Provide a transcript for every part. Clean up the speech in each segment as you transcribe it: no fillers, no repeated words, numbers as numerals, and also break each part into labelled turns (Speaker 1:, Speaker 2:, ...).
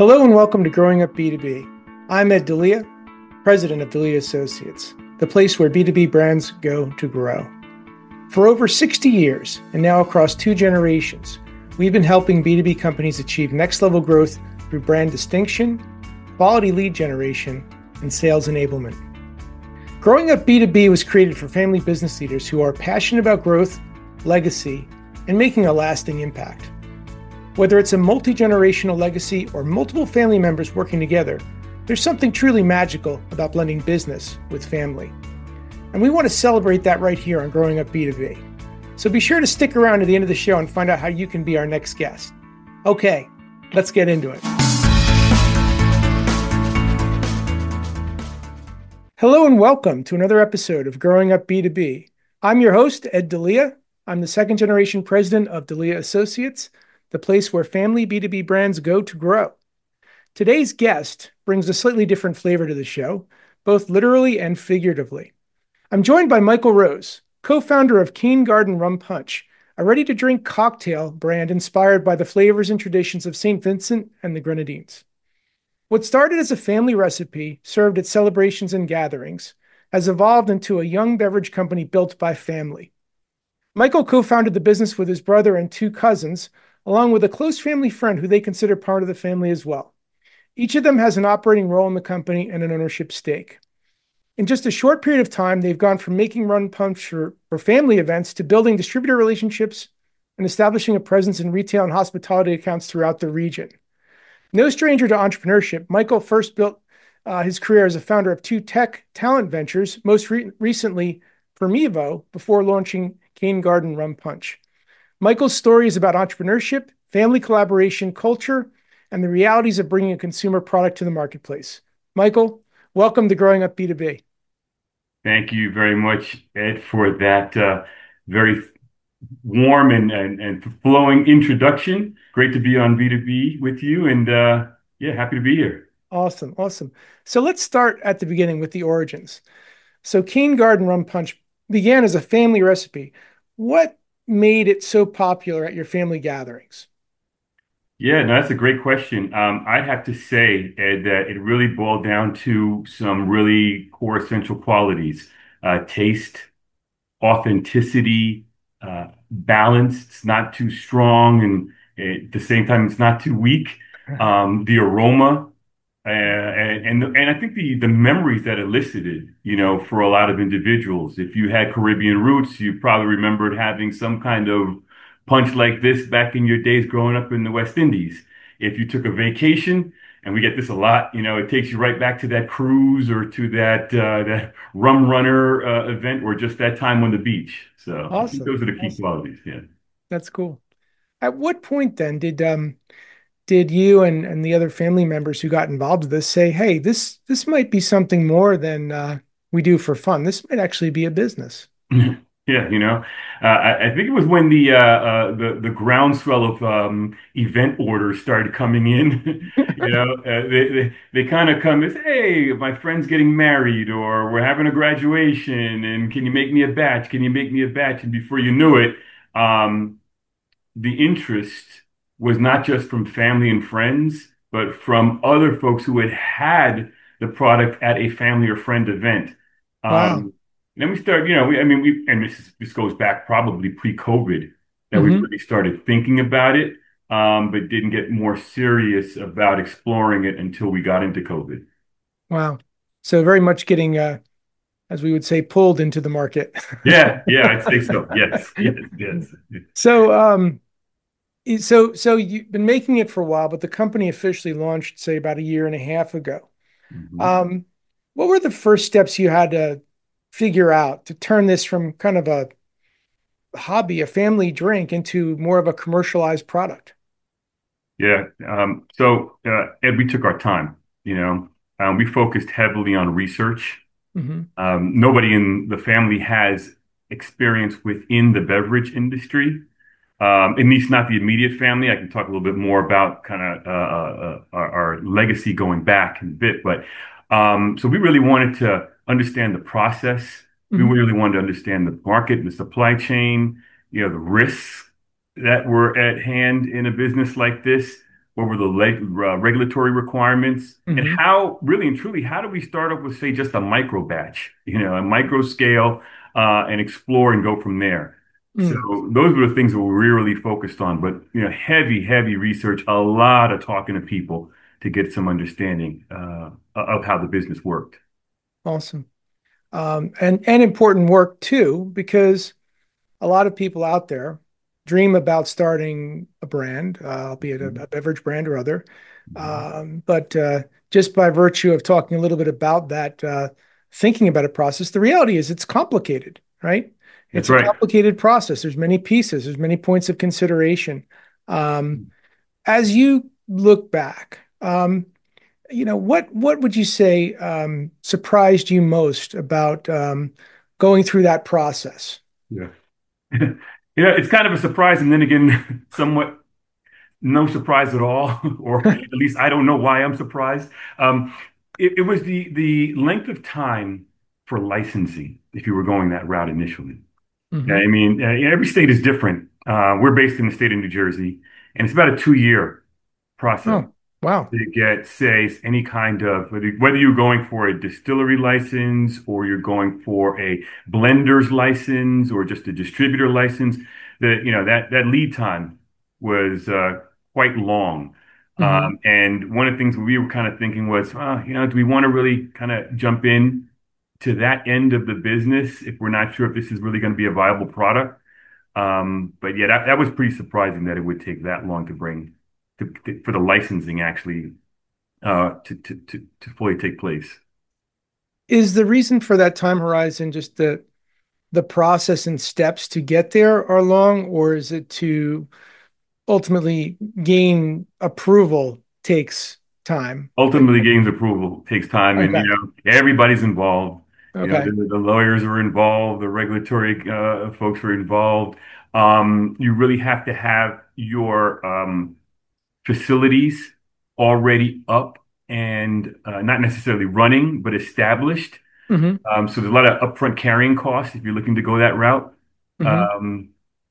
Speaker 1: Hello and welcome to Growing Up B2B. I'm Ed D'Elia, president of D'Elia Associates, the place where B2B brands go to grow. For over 60 years, and now across 2 generations, we've been helping B2B companies achieve next-level growth through brand distinction, quality lead generation, and sales enablement. Growing Up B2B was created for family business leaders who are passionate about growth, legacy, and making a lasting impact. Whether it's a multi-generational legacy or multiple family members working together, there's something truly magical about blending business with family. And we want to celebrate that right here on Growing Up B2B. So be sure to stick around to the end of the show and find out how you can be our next guest. Okay, let's get into it. Hello and welcome to another episode of Growing Up B2B. I'm your host, Ed D'Elia. I'm the second generation president of D'Elia Associates, the place where family B2B brands go to grow. Today's guest brings a slightly different flavor to the show, both literally and figuratively. I'm joined by Michael Rose, co-founder of Cane Garden Rum Punch, a ready-to-drink cocktail brand inspired by the flavors and traditions of St. Vincent and the Grenadines. What started as a family recipe served at celebrations and gatherings has evolved into a young beverage company built by family. Michael co-founded the business with his brother and 2 cousins, along with a close family friend who they consider part of the family as well. Each of them has an operating role in the company and an ownership stake. In just a short period of time, they've gone from making rum punch for family events to building distributor relationships and establishing a presence in retail and hospitality accounts throughout the region. No stranger to entrepreneurship, Michael first built his career as a founder of 2 tech talent ventures, most recently Firmevo, before launching Cane Garden Rum Punch. Michael's story is about entrepreneurship, family collaboration, culture, and the realities of bringing a consumer product to the marketplace. Michael, welcome to Growing Up B2B.
Speaker 2: Thank you very much, Ed, for that very warm and flowing introduction. Great to be on B2B with you, and yeah, happy to be here.
Speaker 1: Awesome. So let's start at the beginning with the origins. So Cane Garden Rum Punch began as a family recipe. What made it so popular at your family gatherings?
Speaker 2: Yeah, no, that's a great question. I'd have to say, Ed, that it really boiled down to some really core essential qualities: taste, authenticity, balance. It's not too strong, and at the same time, it's not too weak. The aroma, and I think the memories that elicited, for a lot of individuals. If you had Caribbean roots, you probably remembered having some kind of punch like this back in your days growing up in the West Indies. If you took a vacation, and we get this a lot, it takes you right back to that cruise or to that rum runner event or just that time on the beach. So I think
Speaker 1: Awesome.
Speaker 2: those are the key
Speaker 1: Awesome.
Speaker 2: qualities. Yeah.
Speaker 1: That's cool. At what point then did you and the other family members who got involved with this say, "Hey, this might be something more than we do for fun. This might actually be a business."
Speaker 2: Yeah, I think it was when the groundswell of event orders started coming in. They kind of come as, "Hey, my friend's getting married, or we're having a graduation, and can you make me a batch? Can you make me a batch?" And before you knew it, um, the interest was not just from family and friends, but from other folks who had the product at a family or friend event.
Speaker 1: Wow.
Speaker 2: Then we started, and this goes back probably pre-COVID that we
Speaker 1: Hmm.
Speaker 2: really started thinking about it, but didn't get more serious about exploring it until we got into COVID.
Speaker 1: Wow. So very much getting, as we would say, pulled into the market.
Speaker 2: Yeah, yeah, I'd say so. Yes, yes, yes.
Speaker 1: So, so you've been making it for a while, but the company officially launched, say, about a year and a half ago.
Speaker 2: Mhm.
Speaker 1: Um, what were the first steps you had to figure out to turn this from kind of a hobby, a family drink, into more of a commercialized product?
Speaker 2: Yeah. Ed, we took our time, we focused heavily on research.
Speaker 1: Hmm.
Speaker 2: Nobody in the family has experience within the beverage industry, at least not the immediate family. I can talk a little bit more about kind of our legacy going back in a bit. But so we really wanted to understand the process. We
Speaker 1: Hmm.
Speaker 2: really wanted to understand the market and the supply chain, the risks that were at hand in a business like this. what were the regulatory requirements, and
Speaker 1: Hmm.
Speaker 2: how really and truly, how do we start off with, say, just a micro batch, a micro scale, and explore and go from there. So
Speaker 1: Mm.
Speaker 2: those were the things that we really focused on. But heavy, heavy research, a lot of talking to people to get some understanding of how the business worked.
Speaker 1: Awesome. And important work too, because a lot of people out there dream about starting a brand, albeit a beverage brand or other.
Speaker 2: Mhm.
Speaker 1: But just by virtue of talking a little bit about that, thinking about a process, the reality is it's complicated, right?
Speaker 2: That's
Speaker 1: It's a
Speaker 2: right.
Speaker 1: complicated process. There's many pieces, there's many points of consideration. Um, as you look back, what would you say surprised you most about going through that process?
Speaker 2: Yeah. It's kind of a surprise, and then again, somewhat no surprise at all, or at least I don't know why I'm surprised. Um, it was the length of time for licensing if you were going that route initially. Yeah,
Speaker 1: Hmm.
Speaker 2: I mean, every state is different. We're based in the state of New Jersey, and it's about a 2 year process
Speaker 1: Oh, wow.
Speaker 2: to get, say, any kind of, whether you're going for a distillery license or you're going for a blender's license or just a distributor license, that lead time was quite long.
Speaker 1: Hmm.
Speaker 2: And one of the things we were kind of thinking was, do we want to really kind of jump in to that end of the business if we're not sure if this is really going to be a viable product? But yeah, that was pretty surprising that it would take that long to bring for the licensing actually to fully take place.
Speaker 1: Is the reason for that time horizon just the process and steps to get there are long, or is it to ultimately gain approval takes time? Like,
Speaker 2: Ultimately, getting the approval takes time, and
Speaker 1: okay,
Speaker 2: everybody's involved.
Speaker 1: okay.
Speaker 2: The lawyers are involved, the regulatory folks are involved. You really have to have your facilities already up and not necessarily running, but established.
Speaker 1: Hmm.
Speaker 2: So there's a lot of upfront carrying costs if you're looking to go that route.
Speaker 1: Hmm.
Speaker 2: Um,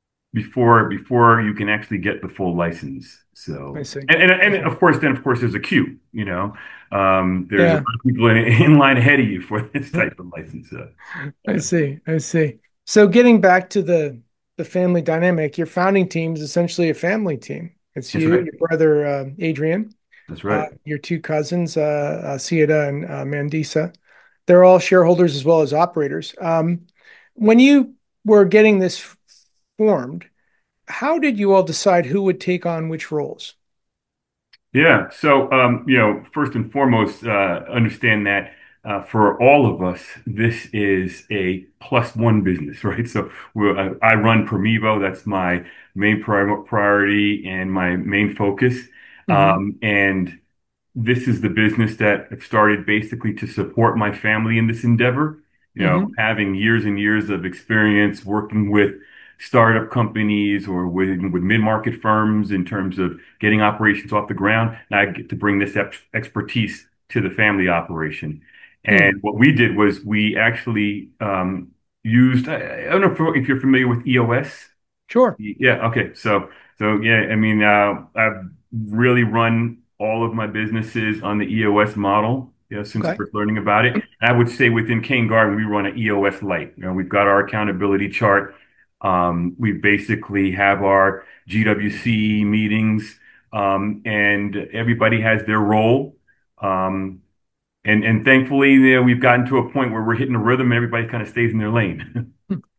Speaker 2: before you can actually get the full license.
Speaker 1: I
Speaker 2: So
Speaker 1: see.
Speaker 2: and
Speaker 1: Okay.
Speaker 2: of course there's a queue. There's a
Speaker 1: Yeah,
Speaker 2: lot of people in line ahead of you for this type of license.
Speaker 1: I see. I see. So getting back to the family dynamic, your founding team is essentially a family team. It's
Speaker 2: That's
Speaker 1: you,
Speaker 2: right.
Speaker 1: your brother Adrian,
Speaker 2: That's right.
Speaker 1: your two cousins, Sieta and Mandisa. They're all shareholders as well as operators. When you were getting this formed, how did you all decide who would take on which roles?
Speaker 2: Yeah. So, first and foremost, understand that for all of us, this is a plus one business, right? So, I run Primevo. That's my main priority and my main focus.
Speaker 1: Hmm.
Speaker 2: And this is the business that I've started basically to support my family in this endeavor.
Speaker 1: Hmm.
Speaker 2: Having years and years of experience working with startup companies or with mid-market firms in terms of getting operations off the ground. Now I get to bring this expertise to the family operation.
Speaker 1: Hmm.
Speaker 2: And what we did was we actually used, I don't know if you're familiar with EOS.
Speaker 1: Sure.
Speaker 2: Yeah. Okay. So yeah, I mean, I've really run all of my businesses on the EOS model, since
Speaker 1: Okay.
Speaker 2: first learning about it. And I would say within Kane Garden, we run an EOS Lite. We've got our accountability chart. We basically have our GWC meetings, and everybody has their role. Um, and thankfully, we've gotten to a point where we're hitting a rhythm and everybody kind of stays in their lane.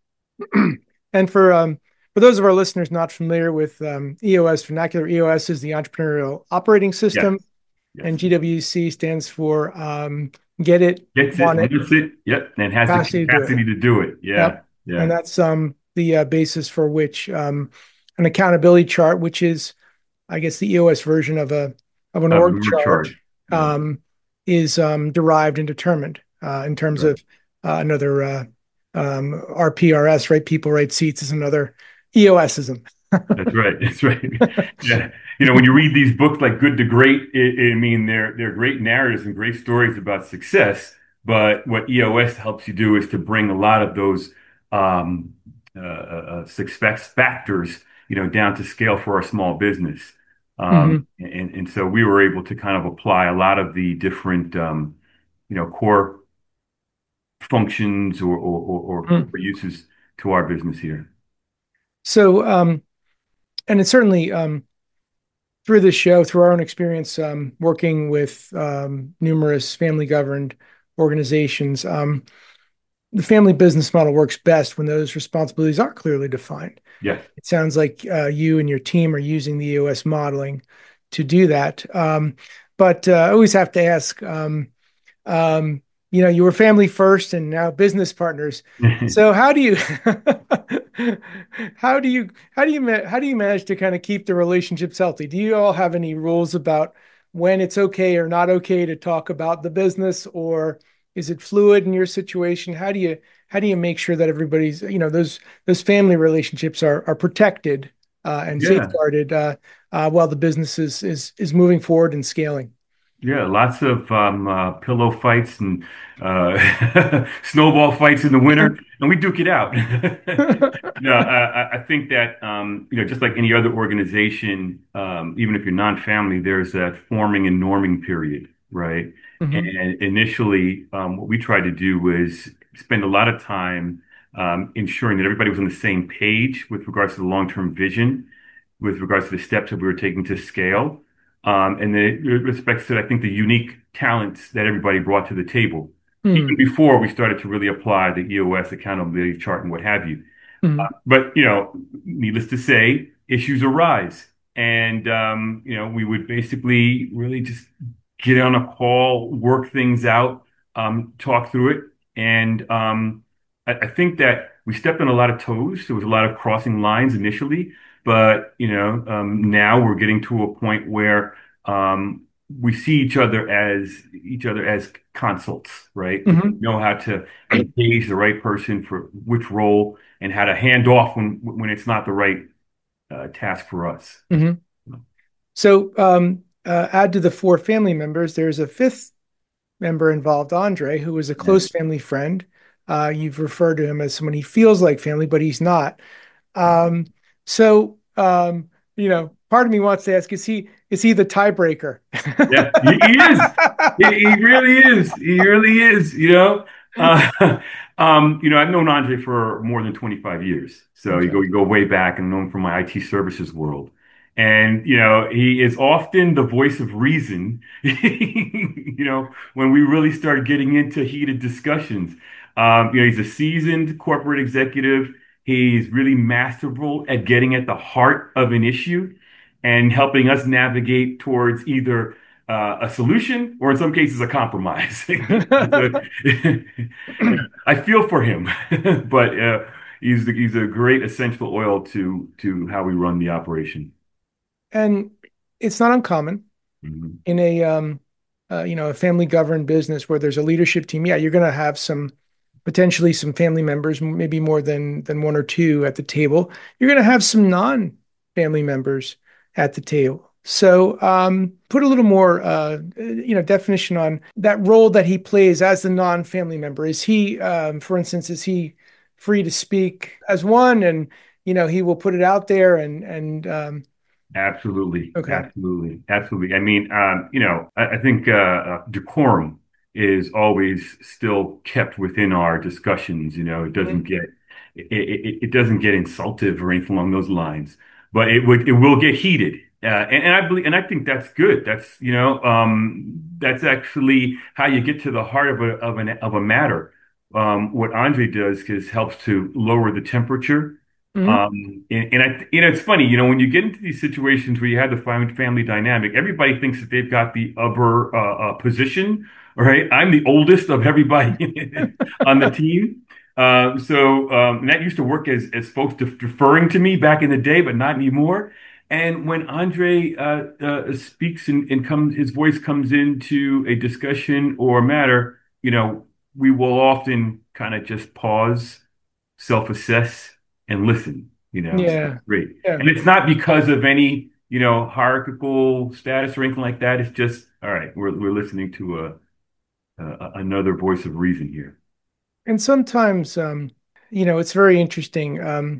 Speaker 1: And for those of our listeners not familiar with EOS vernacular, EOS is the entrepreneurial operating
Speaker 2: Yes.
Speaker 1: system, and
Speaker 2: Yes.
Speaker 1: GWC stands for get it,
Speaker 2: Gets it,
Speaker 1: want it,
Speaker 2: wants it, yep, and has the
Speaker 1: capacity to do it.
Speaker 2: capacity to do it. Yeah,
Speaker 1: Yep. And
Speaker 2: yeah.
Speaker 1: that's the basis for which an accountability chart, which is, I guess, the EOS version of an org
Speaker 2: Org
Speaker 1: chart,
Speaker 2: chart. Yeah.
Speaker 1: um, is derived and determined in terms
Speaker 2: Right.
Speaker 1: of another RPRS, right? People, right? Seats is another EOSism.
Speaker 2: That's right. That's right. Yeah. When you read these books like Good to Great, I mean, they're great narratives and great stories about success. But what EOS helps you do is to bring a lot of those success factors, down to scale for a small business.
Speaker 1: Hmm.
Speaker 2: And so we were able to kind of apply a lot of the different, core functions or uses to our business here.
Speaker 1: So, and it's certainly through this show, through our own experience working with numerous family governed organizations, the family business model works best when those responsibilities are clearly defined.
Speaker 2: Yes.
Speaker 1: It sounds like you and your team are using the EOS modeling to do that. But I always have to ask, um, you were family first and now business partners. So how do you how do you manage to kind of keep the relationships healthy? Do you all have any rules about when it's okay or not okay to talk about the business, or is it fluid in your situation? How do you make sure that everybody's, those family relationships are protected and
Speaker 2: Yeah.
Speaker 1: safeguarded while the business is moving forward and scaling?
Speaker 2: Yeah, lots of pillow fights and snowball fights in the winter, and we duke it out. No, I think that just like any other organization, even if you're non-family, there's that forming and norming period, right?
Speaker 1: Hmm.
Speaker 2: And initially, what we tried to do was spend a lot of time ensuring that everybody was on the same page with regards to the long-term vision, with regards to the steps that we were taking to scale, and then it respects to, I think, the unique talents that everybody brought to the table, even
Speaker 1: Hmm.
Speaker 2: before we started to really apply the EOS accountability chart and what have you.
Speaker 1: Hmm.
Speaker 2: But needless to say, issues arise, and we would basically really just get on a call, work things out, talk through it, and I think that we stepped on a lot of toes. There was a lot of crossing lines initially, but now we're getting to a point where we see each other as consults, right? We
Speaker 1: Hmm.
Speaker 2: know how to engage the right person for which role and how to hand off when it's not the right task for us.
Speaker 1: Hmm. So, add to the four family members, there's a fifth member involved, Andre, who is a
Speaker 2: Yes.
Speaker 1: close family friend. You've referred to him as someone he feels like family, but he's not. So, part of me wants to ask: is he the tiebreaker?
Speaker 2: Yeah, he is. He really is. He really is. Uh, I've known Andre for more than 25 years. So you
Speaker 1: Okay.
Speaker 2: go you go way back, and known him from my IT services world. And he is often the voice of reason. When we really start getting into heated discussions. He's a seasoned corporate executive. He's really masterful at getting at the heart of an issue and helping us navigate towards either a solution or in some cases a compromise. So, I feel for him, but he's a great essential oil to how we run the operation.
Speaker 1: And it's not uncommon
Speaker 2: Mhm.
Speaker 1: in a family governed business where there's a leadership team. Yeah, you're going to have some potentially some family members, maybe more than one or two at the table. You're going to have some non-family members at the table. So, put a little more, definition on that role that he plays as the non-family member. Is he, for instance, is he free to speak as one, and he will put it out there and
Speaker 2: Absolutely,
Speaker 1: okay.
Speaker 2: absolutely, absolutely. I mean, I think decorum is always still kept within our discussions. It doesn't
Speaker 1: Mhm.
Speaker 2: it doesn't get insultive or anything along those lines, but it will get heated. And I believe, and I think that's good. That's actually how you get to the heart of a matter. What Andre does is helps to lower the temperature.
Speaker 1: Mhm.
Speaker 2: It's funny, when you get into these situations where you have the family dynamic, everybody thinks that they've got the upper position, right? I'm the oldest of everybody on the team. And that used to work as folks deferring to me back in the day, but not anymore. And when Andre speaks and his voice comes into a discussion or a matter, we will often kind of just pause, self-assess, and listen. So
Speaker 1: Yeah.
Speaker 2: great.
Speaker 1: Yeah.
Speaker 2: And it's not because of any, hierarchical status or anything like that. It's just, all right, we're listening to another voice of reason here.
Speaker 1: And sometimes, it's very interesting.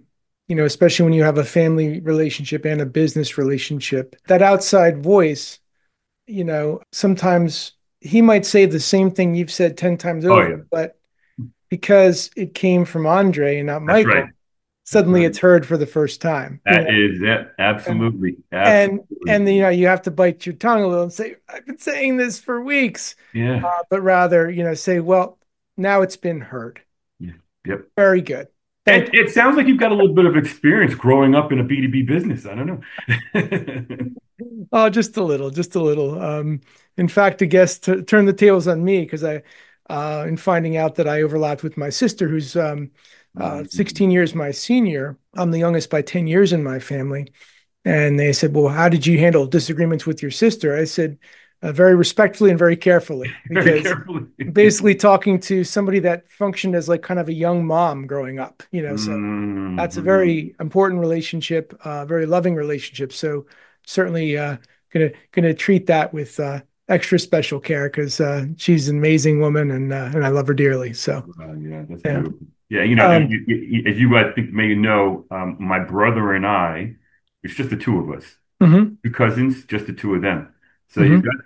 Speaker 1: especially when you have a family relationship and a business relationship, that outside voice, sometimes he might say the same thing you've said 10 times
Speaker 2: Oh
Speaker 1: over,
Speaker 2: yeah,
Speaker 1: but because it came from Andre and not
Speaker 2: that's right.
Speaker 1: Michael,
Speaker 2: That's
Speaker 1: suddenly
Speaker 2: right.
Speaker 1: it's heard for the first time,
Speaker 2: That is it.
Speaker 1: and
Speaker 2: Absolutely.
Speaker 1: and
Speaker 2: Absolutely.
Speaker 1: and you have to bite your tongue a little and say, I've been saying this for weeks,
Speaker 2: Yeah.
Speaker 1: but rather, say, well, now it's been heard.
Speaker 2: Yeah. Yep.
Speaker 1: Very good. Thank
Speaker 2: It sounds like you've got a little bit of experience growing up in a B2B business. I don't know.
Speaker 1: you. Oh, just a little, just a little. In fact, I guess to turn the tables on me because in finding out that I overlapped with my sister, who's 16 years my senior. I'm the youngest by 10 years in my family. And they said, well, how did you handle disagreements with your sister? I said, very respectfully and very carefully,
Speaker 2: Very
Speaker 1: because
Speaker 2: carefully.
Speaker 1: basically talking to somebody that functioned as like kind of a young mom growing up, so that's a
Speaker 2: Mhm.
Speaker 1: very important relationship, very loving relationship. So certainly gonna treat that with extra special care because she's an amazing woman and I love her dearly. So
Speaker 2: Yeah, that's
Speaker 1: yeah.
Speaker 2: beautiful. Yeah,
Speaker 1: Um,
Speaker 2: as you I think may know, my brother and I, it's just the two of us.
Speaker 1: mhm,
Speaker 2: Two cousins, just the two of them. So you've
Speaker 1: mhm,
Speaker 2: got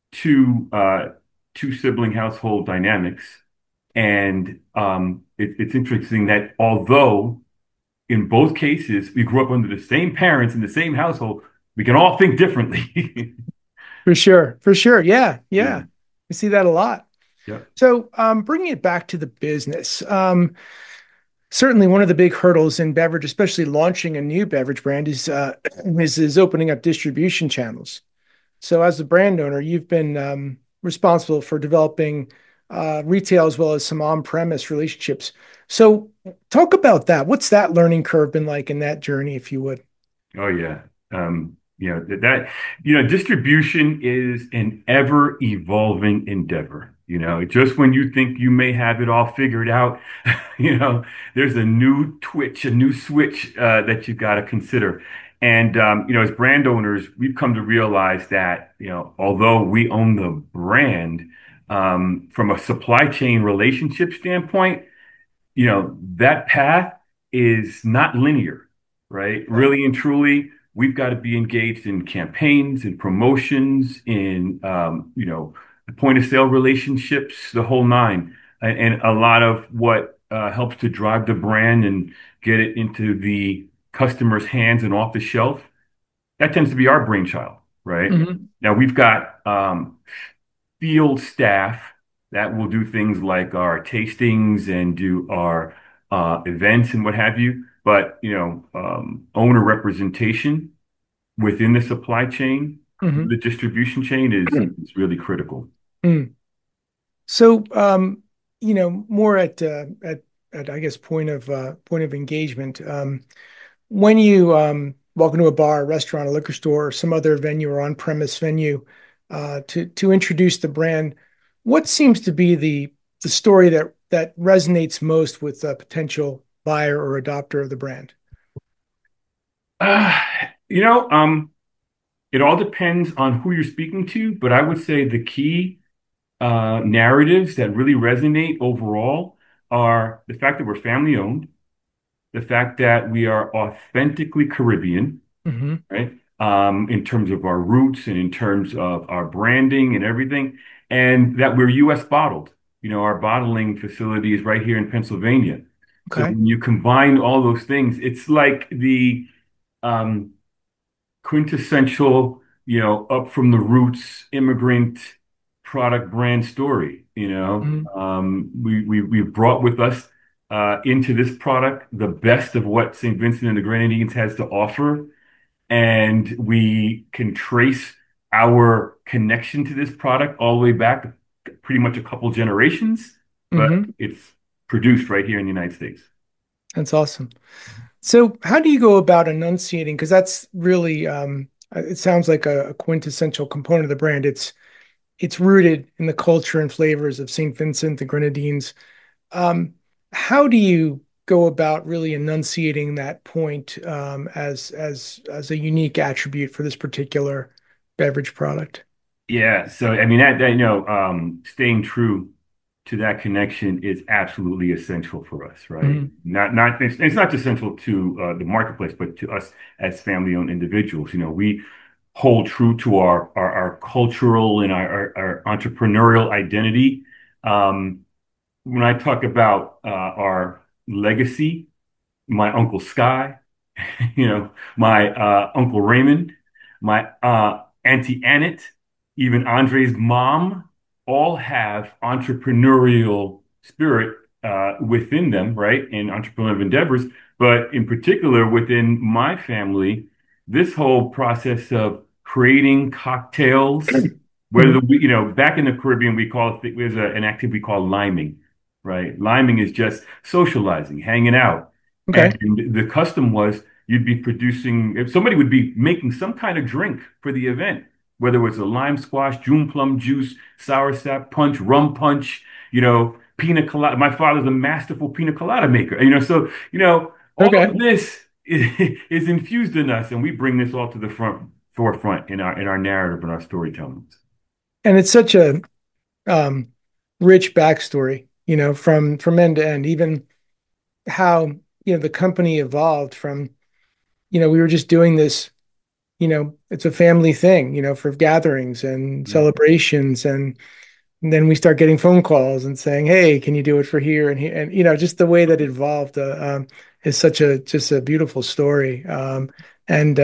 Speaker 2: two sibling household dynamics, and it's interesting that although in both cases we grew up under the same parents in the same household, we can all think differently.
Speaker 1: for sure, for sure. Yeah,
Speaker 2: Yeah,
Speaker 1: yeah. We see that a lot.
Speaker 2: yeah.
Speaker 1: So, bringing it back to the business, certainly one of the big hurdles in beverage, especially launching a new beverage brand, is opening up distribution channels. So, as a brand owner, you've been responsible for developing retail as well as some on-premise relationships. So, talk about that. What's that learning curve been like in that journey, if you would?
Speaker 2: Oh yeah. Distribution is an ever evolving endeavor. Just when you think you may have it all figured out, you know, there's a new twitch, a new switch that you've got to consider. And as brand owners, we've come to realize that, although we own the brand, from a supply chain relationship standpoint, that path is not linear, right?
Speaker 1: Okay.
Speaker 2: Really and truly, we've got to be engaged in campaigns and promotions, in the point of sale relationships, the whole nine. And a lot of what helps to drive the brand and get it into the customer's hands and off the shelf, that tends to be our brainchild, right?
Speaker 1: Hmm.
Speaker 2: Now we've got field staff that will do things like our tastings and do our events and what have you. But owner representation within the supply chain,
Speaker 1: Hmm.
Speaker 2: the distribution chain is really critical.
Speaker 1: So, more at I guess point of engagement. When you walk into a bar, restaurant, a liquor store, or some other venue or on-premise venue to introduce the brand, what seems to be the story that resonates most with a potential buyer or adopter of the brand?
Speaker 2: Uh, you know, um, it all depends on who you're speaking to, but I would say the key narratives that really resonate overall are the fact that we're family owned, the fact that we are authentically Caribbean,
Speaker 1: Hmm.
Speaker 2: right? In terms of our roots and in terms of our branding and everything, and that we're U.S. bottled. Our bottling facility is right here in Pennsylvania. So
Speaker 1: Okay.
Speaker 2: when you combine all those things, it's like the um, quintessential, up from the roots immigrant product brand story.
Speaker 1: Hmm.
Speaker 2: We brought with us into this product the best of what St. Vincent and the Grenadines has to offer, and we can trace our connection to this product all the way back pretty much a couple generations, but
Speaker 1: Hmm.
Speaker 2: it's produced right here in the United States.
Speaker 1: That's awesome. So, how do you go about enunciating? Because that's really, it sounds like a quintessential component of the brand. It's rooted in the culture and flavors of St. Vincent, the Grenadines. Um, how do you go about really enunciating that point as a unique attribute for this particular beverage product?
Speaker 2: Yeah, so I mean that staying true to that connection is absolutely essential for us, right?
Speaker 1: Mhm.
Speaker 2: It's not just essential to the marketplace, but to us as family-owned individuals. We hold true to our cultural and our entrepreneurial identity. Um, when I talk about our legacy, my Uncle Sky, my Uncle Raymond, my Auntie Annette, even Andre's mom, all have entrepreneurial spirit within them, right? And entrepreneurial endeavors. But in particular, within my family, this whole process of creating cocktails,
Speaker 1: Mhm.
Speaker 2: back in the Caribbean, we call it, there's an activity called liming, right? Liming is just socializing, hanging out.
Speaker 1: Okay.
Speaker 2: And the custom was you'd be producing, if somebody would be making some kind of drink for the event, whether it was a lime squash, June plum juice, sour sap punch, rum punch, pina colada. My father's a masterful pina colada maker. All
Speaker 1: Okay.
Speaker 2: of this is infused in us, and we bring this all to the forefront in our narrative and our storytelling.
Speaker 1: And it's such a um, rich backstory, from end to end, even how, the company evolved from, we were just doing this, it's a family thing, for gatherings and
Speaker 2: Yeah.
Speaker 1: celebrations. And then we start getting phone calls and saying, "Hey, can you do it for here and here?" And just the way that it evolved is such a just a beautiful story, and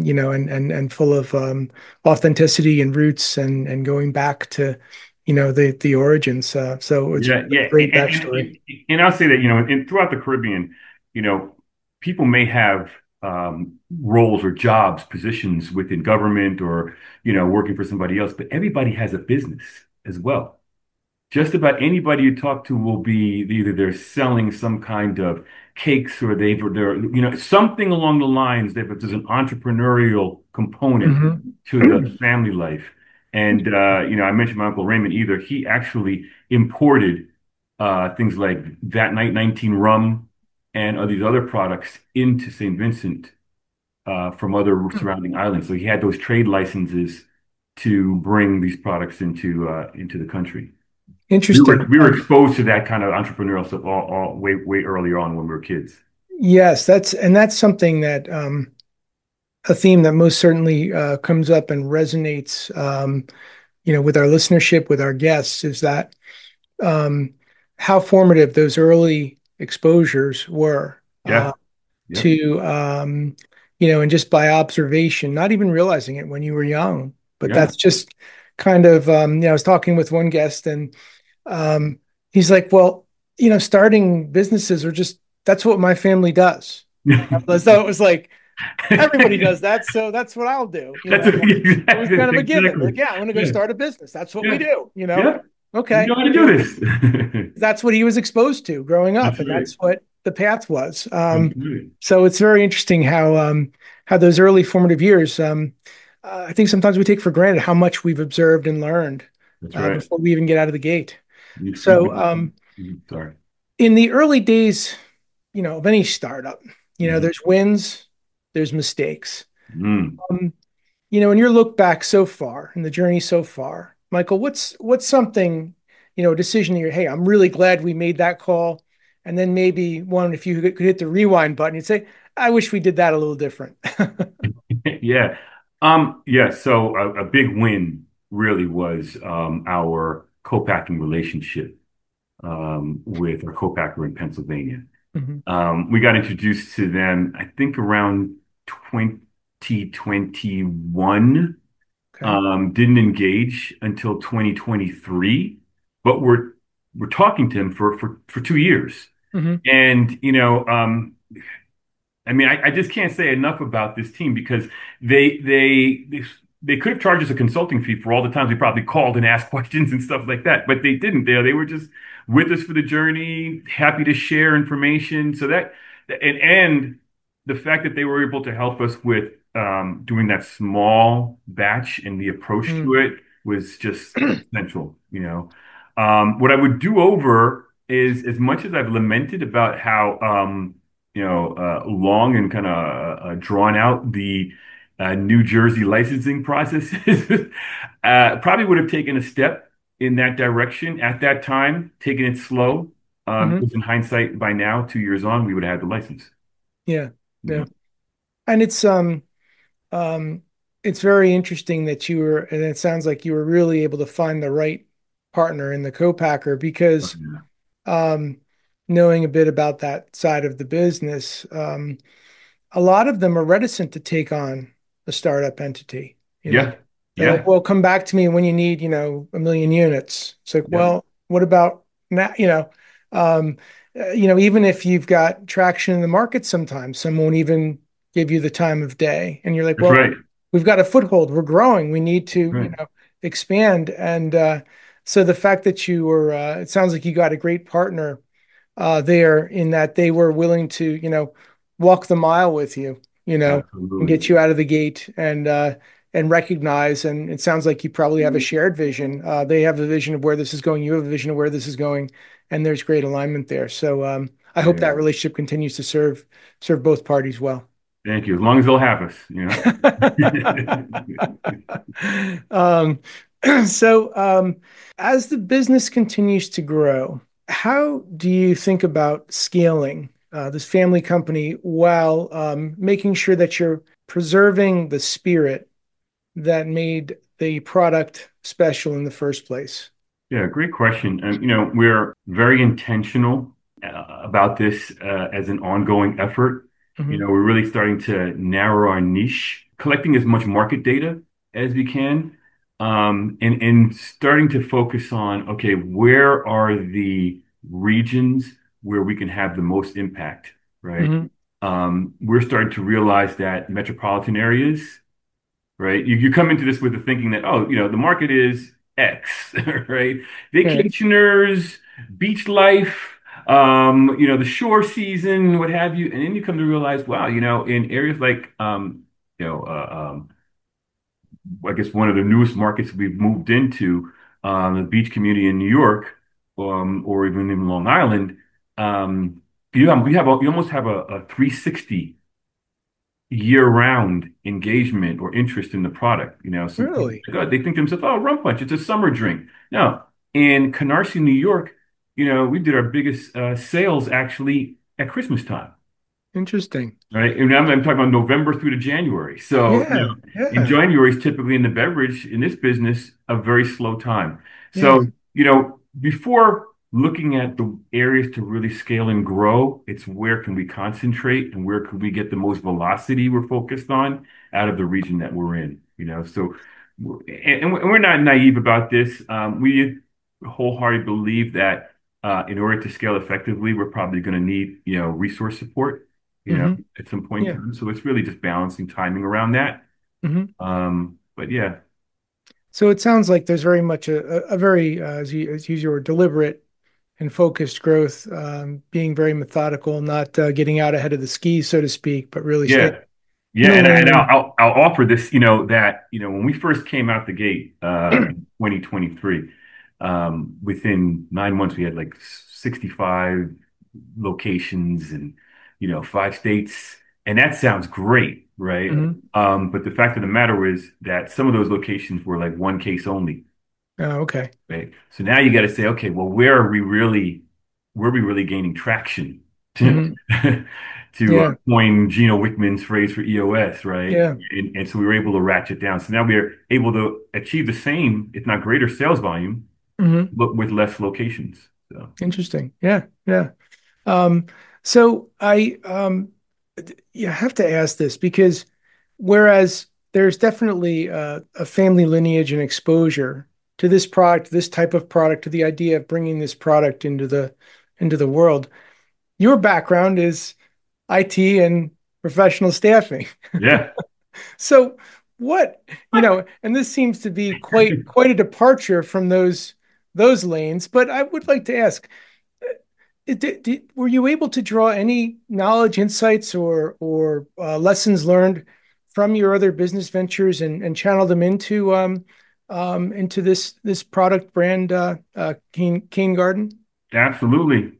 Speaker 1: and full of authenticity and roots and going back to the origins. So it's
Speaker 2: Yeah,
Speaker 1: a
Speaker 2: yeah,
Speaker 1: great backstory.
Speaker 2: and I'll say that throughout the Caribbean, you know, people may have roles or jobs, positions within government or working for somebody else, but everybody has a business as well. Just about anybody you talk to will be either they're selling some kind of cakes or they're something along the lines that there's an entrepreneurial component
Speaker 1: Hmm.
Speaker 2: to the family life. And I mentioned my Uncle Raymond either. He actually imported things like that night 19 rum and these other products into St. Vincent from other surrounding islands. So he had those trade licenses to bring these products into the country. We were
Speaker 1: Interesting.
Speaker 2: we were exposed to that kind of entrepreneurial stuff all way earlier on when we were kids.
Speaker 1: Yes, that's something that a theme that most certainly comes up and resonates, with our listenership, with our guests, is that um, how formative those early exposures were
Speaker 2: Yeah, yeah,
Speaker 1: to, and just by observation, not even realizing it when you were young. But
Speaker 2: yeah.
Speaker 1: that's just kind of, I was talking with one guest and um, he's like, well, starting businesses are just, that's what my family does. As though it was like, everybody does that, so that's what I'll do. It was kind of a given.
Speaker 2: Exactly.
Speaker 1: Like, yeah, I'm going to go
Speaker 2: Yeah,
Speaker 1: start a business. That's what we
Speaker 2: yeah,
Speaker 1: do.
Speaker 2: yeah. We
Speaker 1: Okay,
Speaker 2: know how to do this.
Speaker 1: that's what he was exposed to growing up,
Speaker 2: That's
Speaker 1: and
Speaker 2: right.
Speaker 1: that's what the path was.
Speaker 2: That's right.
Speaker 1: So it's very interesting how those early formative years. I think sometimes we take for granted how much we've observed and learned
Speaker 2: That's right.
Speaker 1: before we even get out of the gate.
Speaker 2: You,
Speaker 1: So
Speaker 2: you, sorry.
Speaker 1: in the early days, of any startup,
Speaker 2: Mhm.
Speaker 1: there's wins, there's mistakes.
Speaker 2: Mm.
Speaker 1: Um, in your look back so far in the journey so far, Michael, what's something, a decision you're, hey, I'm really glad we made that call. And then maybe one, if you could hit the rewind button, you'd say, I wish we did that a little different.
Speaker 2: Yeah. Yeah. So a big win really was our co-packing relationship with our co-packer in Pennsylvania.
Speaker 1: Hmm.
Speaker 2: We got introduced to them, I think, around 2021.
Speaker 1: Okay.
Speaker 2: Didn't engage until 2023, but we're talking to him for 2 years.
Speaker 1: Hmm.
Speaker 2: And I mean, I just can't say enough about this team because they they they, they could have charged us a consulting fee for all the times we probably called and asked questions and stuff like that, but they didn't. They were just with us for the journey, happy to share information. So and the fact that they were able to help us with doing that small batch and the approach to it was just essential. What I would do over is as much as I've lamented about how long and kind of drawn out the New Jersey licensing process is, probably would have taken a step in that direction at that time, taking it slow.
Speaker 1: Hmm.
Speaker 2: Because in hindsight, by now, 2 years on, we would have had the license.
Speaker 1: Yeah.
Speaker 2: You
Speaker 1: Yeah.
Speaker 2: know,
Speaker 1: And um it's very interesting that you were, and it sounds like you were really able to find the right partner in the co-packer because
Speaker 2: yeah,
Speaker 1: um knowing a bit about that side of the business, a lot of them are reticent to take on a startup entity. You know,
Speaker 2: yeah,
Speaker 1: they're like,
Speaker 2: yeah,
Speaker 1: well, come back to me when you need, 1 million units. It's like,
Speaker 2: yeah.
Speaker 1: well, what about now? Um, even if you've got traction in the market, sometimes some won't even give you the time of day. And you're like,
Speaker 2: That's
Speaker 1: well,
Speaker 2: right.
Speaker 1: we've got a foothold. We're growing. We need to,
Speaker 2: Right.
Speaker 1: expand. And so the fact that you were, it sounds like you got a great partner there in that they were willing to, walk the mile with you, and
Speaker 2: Absolutely.
Speaker 1: get you out of the gate and recognize. And it sounds like you probably have a shared vision. They have a vision of where this is going. You have a vision of where this is going, and there's great alignment there. So I hope
Speaker 2: Yeah.
Speaker 1: that relationship continues to serve both parties well.
Speaker 2: Thank you. As long as they'll have us,
Speaker 1: um, so as the business continues to grow, how do you think about scaling this family company while making sure that you're preserving the spirit that made the product special in the first place?
Speaker 2: Yeah, great question. And, we're very intentional about this as an ongoing effort.
Speaker 1: Hmm.
Speaker 2: We're really starting to narrow our niche, collecting as much market data as we can, and starting to focus on, okay, where are the regions where we can have the most impact, right?
Speaker 1: Hmm.
Speaker 2: We're starting to realize that metropolitan areas, right? You come into this with the thinking that, oh, the market is X, right?
Speaker 1: Right.
Speaker 2: Vacationers, beach life, the shore season, what have you. And then you come to realize, wow, in areas like, you know, uh, um, I guess one of the newest markets we've moved into, the beach community in New York, or even in Long Island, um, you almost have a 360 year-round engagement or interest in the product. Some people,
Speaker 1: Really
Speaker 2: they think to themselves, "Oh, rum punch, it's a summer drink." No, in Canarsie, New York, we did our biggest sales actually at Christmas time.
Speaker 1: interesting.
Speaker 2: Right. And I'm talking about November through to January. So,
Speaker 1: Yeah.
Speaker 2: in
Speaker 1: Yeah.
Speaker 2: January is typically in the beverage, in this business, a very slow time.
Speaker 1: Yeah.
Speaker 2: So, before looking at the areas to really scale and grow, it's where can we concentrate and where can we get the most velocity we're focused on out of the region that we're in. So, and we're not naive about this. We wholeheartedly believe that in order to scale effectively, we're probably going to need, resource support
Speaker 1: Hmm.
Speaker 2: at some point in
Speaker 1: Yeah.
Speaker 2: time. So it's really just balancing timing around that.
Speaker 1: Hmm.
Speaker 2: But yeah,
Speaker 1: So it sounds like there's very much a very, as you use your word, deliberate and focused growth, being very methodical, not getting out ahead of the skis, so to speak, but really staying
Speaker 2: yeah, yeah.
Speaker 1: in the
Speaker 2: And
Speaker 1: lane.
Speaker 2: I'll offer this, that, when we first came out the gate, in 2023, within 9 months, we had like 65 locations and, 5 states. And that sounds great, right?
Speaker 1: Hmm.
Speaker 2: But the fact of the matter is that some of those locations were like one case only.
Speaker 1: Oh, okay.
Speaker 2: Right. So now you got to say, okay, well, where are we really gaining traction to,
Speaker 1: Hmm.
Speaker 2: to
Speaker 1: Yeah.
Speaker 2: coin Gino Wickman's phrase for EOS, right?
Speaker 1: Yeah.
Speaker 2: And so we were able to ratchet down. So now we are able to achieve the same, if not greater sales volume,
Speaker 1: Hmm.
Speaker 2: but with less locations. So
Speaker 1: Interesting. Yeah. Yeah. Um, so you have to ask this because whereas there's definitely a family lineage and exposure to this product, this type of product, to the idea of bringing this product into the world, your background is IT and professional staffing.
Speaker 2: yeah.
Speaker 1: So what, and this seems to be quite a departure from those lanes, but I would like to ask, were you able to draw any knowledge, insights, or lessons learned from your other business ventures and channel them into this product brand, Cane Garden?
Speaker 2: Absolutely.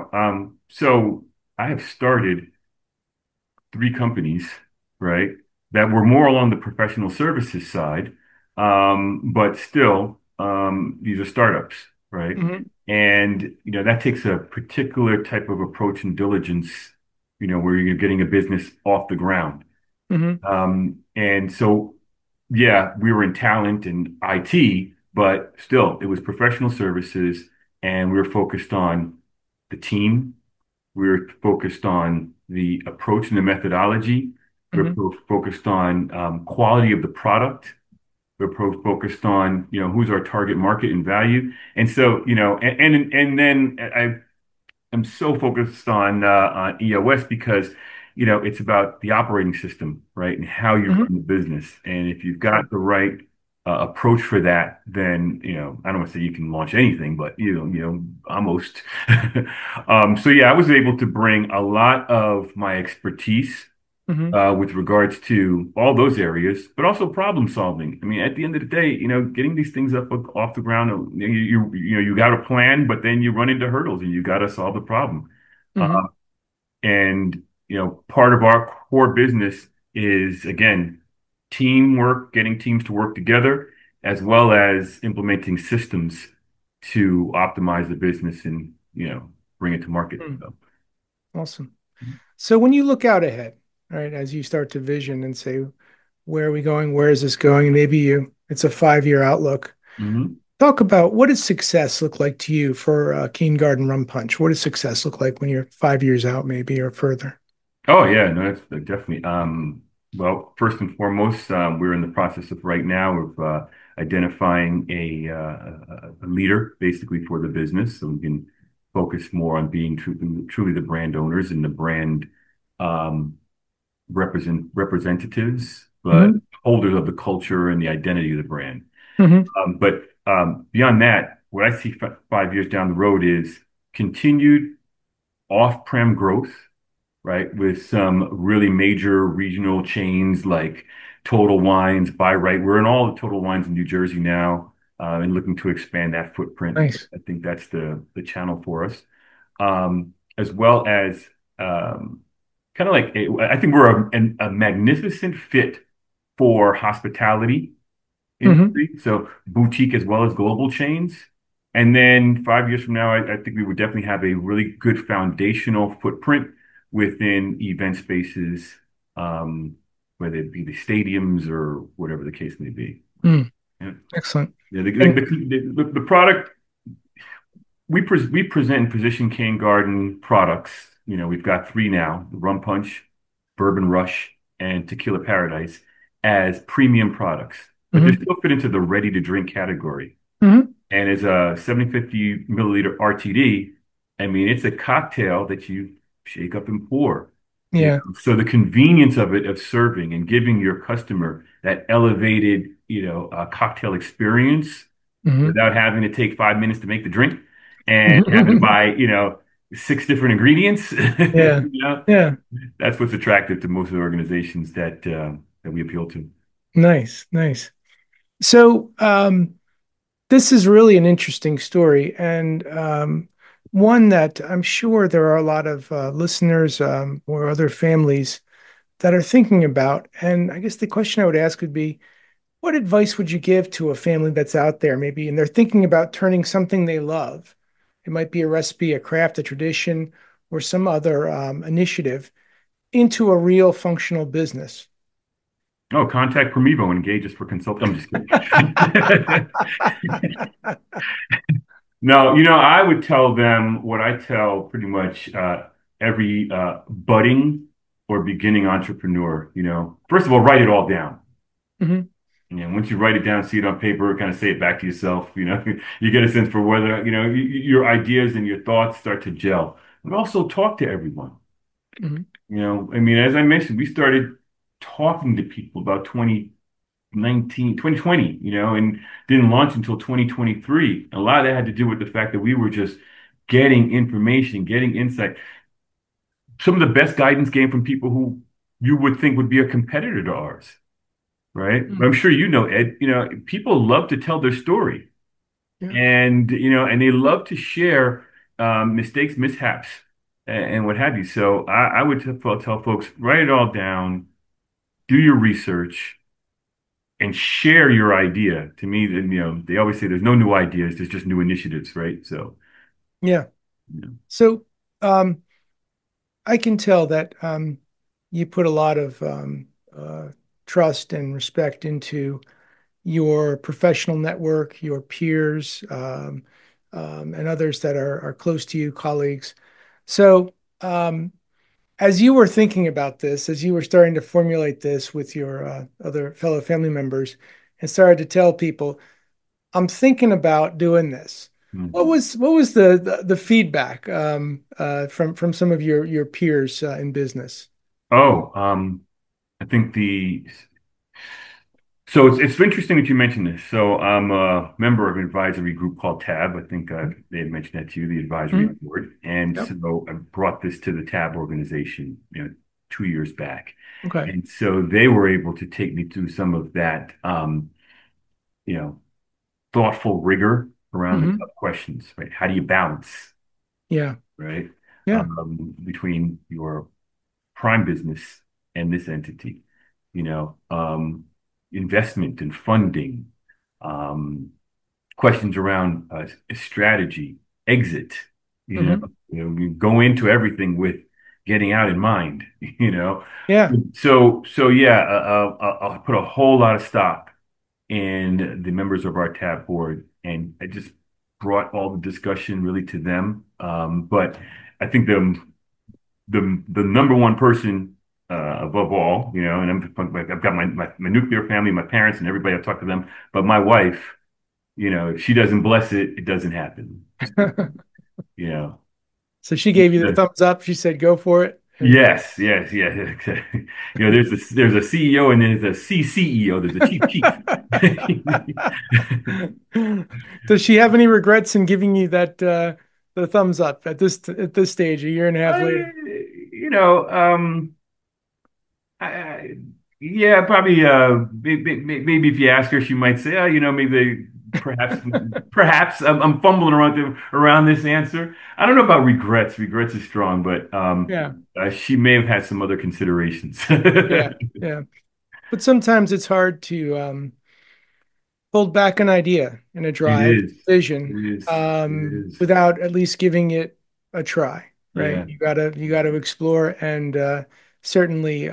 Speaker 2: So I have started 3 companies, right, that were more along the professional services side, but still. these are startups, right?
Speaker 1: Hmm.
Speaker 2: And that takes a particular type of approach and diligence, where you're getting a business off the ground.
Speaker 1: Hmm.
Speaker 2: And so, yeah, we were in talent and IT, but still, it was professional services, and we were focused on the team. We were focused on the approach and the methodology. We were
Speaker 1: Hmm.
Speaker 2: focused on quality of the product. We're focused on, who's our target market and value. And so, and then I'm so focused on EOS because, it's about the operating system, right? And how you
Speaker 1: Hmm.
Speaker 2: run the business. And if you've
Speaker 1: Sure.
Speaker 2: got the right approach for that, then, I don't want to say you can launch anything, but almost. So yeah, I was able to bring a lot of my expertise
Speaker 1: Hmm.
Speaker 2: with regards to all those areas, but also problem solving. I mean, at the end of the day, getting these things up off the ground, you got a plan, but then you run into hurdles and you got to solve the problem.
Speaker 1: Hmm.
Speaker 2: And part of our core business is again teamwork, getting teams to work together, as well as implementing systems to optimize the business and bring it to market. So,
Speaker 1: Awesome. So when you look out ahead, right, as you start to vision and say, where are we going? Where is this going? And maybe it's a 5-year outlook.
Speaker 2: mhm.
Speaker 1: Talk about what does success look like to you for Keen Garden Rum Punch? What does success look like when you're 5 years out, maybe, or further?
Speaker 2: Oh yeah, no, that's definitely. Well, first and foremost, we're in the process of right now of identifying a leader, basically for the business, so we can focus more on being truly the brand owners and the brand um, representatives, but
Speaker 1: Hmm.
Speaker 2: holders of the culture and the identity of the brand.
Speaker 1: Hmm.
Speaker 2: But beyond that, what I see 5 years down the road is continued off-prem growth, right? With some really major regional chains like Total Wines, Buy Right. We're in all the Total Wines in New Jersey now, and looking to expand that footprint.
Speaker 1: Nice.
Speaker 2: I think that's the channel for us. As well as kind of like I think we're a magnificent fit for hospitality
Speaker 1: Hmm.
Speaker 2: industry, so boutique as well as global chains. And then 5 years from now, I think we would definitely have a really good foundational footprint within event spaces, um, whether it be the stadiums or whatever the case may be.
Speaker 1: Mm,
Speaker 2: Yeah.
Speaker 1: excellent.
Speaker 2: Yeah,
Speaker 1: And
Speaker 2: the product we present and position Cane Garden products. We've got three now: the Rum Punch, Bourbon Rush, and Tequila Paradise as premium products, but they
Speaker 1: hmm.
Speaker 2: still fit into the ready to drink category.
Speaker 1: Hmm.
Speaker 2: And as a 750 milliliter RTD, I mean, it's a cocktail that you shake up and pour.
Speaker 1: Yeah.
Speaker 2: So the convenience of it, of serving and giving your customer that elevated, cocktail experience
Speaker 1: Hmm.
Speaker 2: without having to take 5 minutes to make the drink and having to buy, six different ingredients,
Speaker 1: Yeah. Yeah.
Speaker 2: that's what's attractive to most of the organizations that we appeal to.
Speaker 1: Nice. Nice. So, this is really an interesting story, and one that I'm sure there are a lot of listeners or other families that are thinking about. And I guess the question I would ask would be, what advice would you give to a family that's out there, maybe, and they're thinking about turning something they love? It might be a recipe, a craft, a tradition, or some other initiative into a real functional business.
Speaker 2: Oh, contact Primevo and engage us for consult. I'm just kidding. No, I would tell them what I tell pretty much every budding or beginning entrepreneur. First of all, write it all down.
Speaker 1: Hmm.
Speaker 2: Once you write it down, see it on paper, kind of say it back to yourself. You get a sense for whether your ideas and your thoughts start to gel. But also talk to everyone.
Speaker 1: Hmm.
Speaker 2: I mean, as I mentioned, we started talking to people about 2020, and didn't launch until 2023. A lot of that had to do with the fact that we were just getting information, getting insight. Some of the best guidance came from people who you would think would be a competitor to ours, right? But I'm sure Ed, people love to tell their story
Speaker 1: Yeah.
Speaker 2: and they love to share mistakes, mishaps, and what have you. So I would tell folks, write it all down, do your research, and share your idea. To me, then, they always say there's no new ideas, there's just new initiatives, right? So,
Speaker 1: Yeah.
Speaker 2: you know.
Speaker 1: So um, I can tell that you put a lot of trust and respect into your professional network, your peers, and others that are close to you, colleagues. So, as you were thinking about this, as you were starting to formulate this with your other fellow family members, and started to tell people, "I'm thinking about doing this."
Speaker 2: Mm.
Speaker 1: What was the feedback from some of your peers in business?
Speaker 2: Oh, I think so it's interesting that you mentioned this. So I'm a member of an advisory group called TAB. I think they had mentioned that to you, the advisory
Speaker 1: Mhm.
Speaker 2: board. And
Speaker 1: Yep.
Speaker 2: so I brought this to the TAB organization, 2 years back.
Speaker 1: Okay.
Speaker 2: And so they were able to take me through some of that, you know, thoughtful rigor around the
Speaker 1: Hmm.
Speaker 2: tough questions, right? How do you balance,
Speaker 1: Yeah.
Speaker 2: right?
Speaker 1: Yeah.
Speaker 2: Between your prime business and this entity, investment and funding, um, questions around strategy, exit, you know,
Speaker 1: Hmm.
Speaker 2: we go into everything with getting out in mind, you know.
Speaker 1: Yeah.
Speaker 2: So yeah, I'll put a whole lot of stock in the members of our TAB board, and I just brought all the discussion really to them. But I think the number one person above all, and I've got my nuclear family, my parents, and everybody. I've talked to them, but my wife, if she doesn't bless it, it doesn't happen. So, you know,
Speaker 1: So she gave you the thumbs up. She said, "Go for it." And
Speaker 2: yes, yes, yes. There's a CEO and there's a CCEO. There's a chief.
Speaker 1: does she have any regrets in giving you that the thumbs up at this stage, a year and a half
Speaker 2: I,
Speaker 1: later?
Speaker 2: you know, I, yeah, probably. Maybe if you ask her, she might say, "Oh, maybe perhaps, perhaps I'm fumbling around this answer." I don't know about regrets. Regrets is strong, but
Speaker 1: Yeah.
Speaker 2: she may have had some other considerations.
Speaker 1: Yeah. Yeah. But sometimes it's hard to hold back an idea and a
Speaker 2: It
Speaker 1: drive,
Speaker 2: is.
Speaker 1: vision,
Speaker 2: It is. It is.
Speaker 1: without at least giving it a try, right?
Speaker 2: Yeah.
Speaker 1: You gotta explore, and certainly,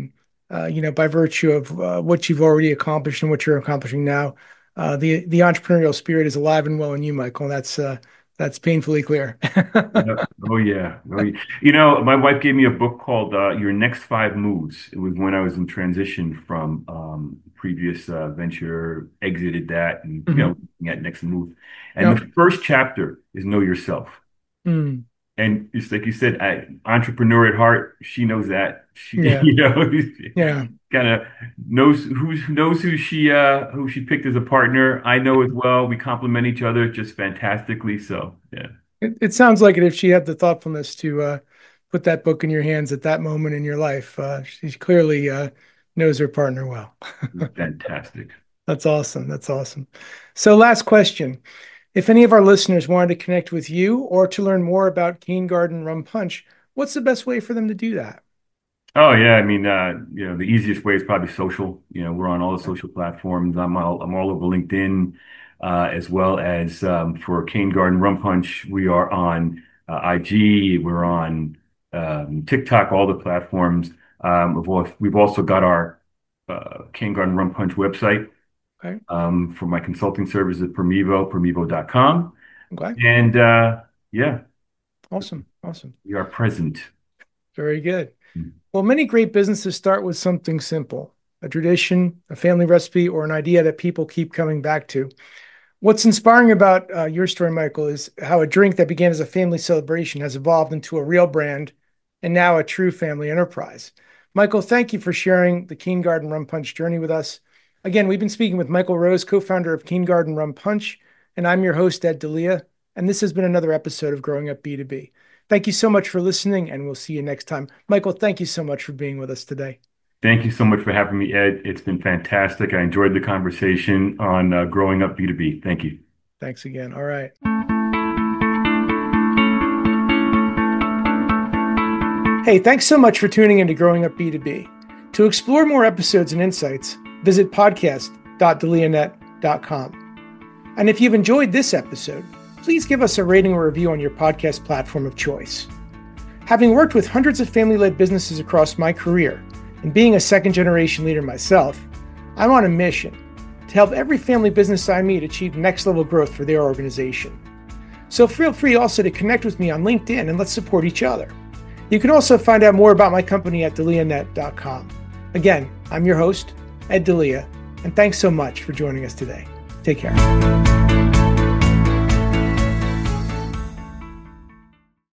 Speaker 1: by virtue of what you've already accomplished and what you're accomplishing now, the entrepreneurial spirit is alive and well in you, Michael. That's painfully clear.
Speaker 2: Yeah. Oh yeah. Oh, yeah. My wife gave me a book called Your Next Five Moves. It was when I was in transition from previous venture, exited that, and
Speaker 1: Hmm.
Speaker 2: looking at next move. And
Speaker 1: Yep.
Speaker 2: the first chapter is Know Yourself.
Speaker 1: Mm.
Speaker 2: And it's like you said, entrepreneur at heart. She knows that. She,
Speaker 1: Yeah. Yeah.
Speaker 2: kind of knows who she picked as a partner. I know as well. We complement each other just fantastically. So yeah.
Speaker 1: It sounds like it if she had the thoughtfulness to put that book in your hands at that moment in your life. She clearly knows her partner well.
Speaker 2: Fantastic.
Speaker 1: That's awesome. That's awesome. So, last question. If any of our listeners wanted to connect with you or to learn more about Cane Garden Rum Punch, what's the best way for them to do that?
Speaker 2: Oh yeah, I mean, the easiest way is probably social. We're on all the social platforms. I'm all over LinkedIn, as well as for Cane Garden Rum Punch. We are on IG. We're on TikTok, all the platforms. We've also got our Cane Garden Rum Punch website
Speaker 1: Okay.
Speaker 2: for my consulting services at Permevo.com.
Speaker 1: Okay.
Speaker 2: And yeah,
Speaker 1: Awesome. Awesome.
Speaker 2: we are present.
Speaker 1: Very good. Well, many great businesses start with something simple, a tradition, a family recipe, or an idea that people keep coming back to. What's inspiring about your story, Michael, is how a drink that began as a family celebration has evolved into a real brand and now a true family enterprise. Michael, thank you for sharing the Keen Garden Rum Punch journey with us. Again, we've been speaking with Michael Rose, co-founder of Keen Garden Rum Punch, and I'm your host, Ed Dalia, and this has been another episode of Growing Up B2B. Thank you so much for listening, and we'll see you next time. Michael, thank you so much for being with us today.
Speaker 2: Thank you so much for having me, Ed. It's been fantastic. I enjoyed the conversation on growing up B2B. Thank you.
Speaker 1: Thanks again. All right. Hey, thanks so much for tuning into Growing Up B2B. To explore more episodes and insights, visit podcast.delianet.com. And if you've enjoyed this episode, please give us a rating or review on your podcast platform of choice. Having worked with hundreds of family-led businesses across my career, and being a second-generation leader myself, I'm on a mission to help every family business I meet achieve next-level growth for their organization. So feel free also to connect with me on LinkedIn and let's support each other. You can also find out more about my company at delianet.com. Again, I'm your host, Ed Dalia, and thanks so much for joining us today. Take care.